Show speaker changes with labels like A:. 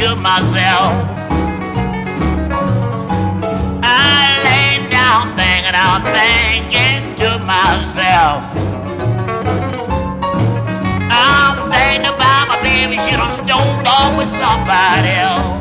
A: to myself. I lay down thinking, I'm thinking to myself. I'm thinking about my baby, she done stole off with somebody else.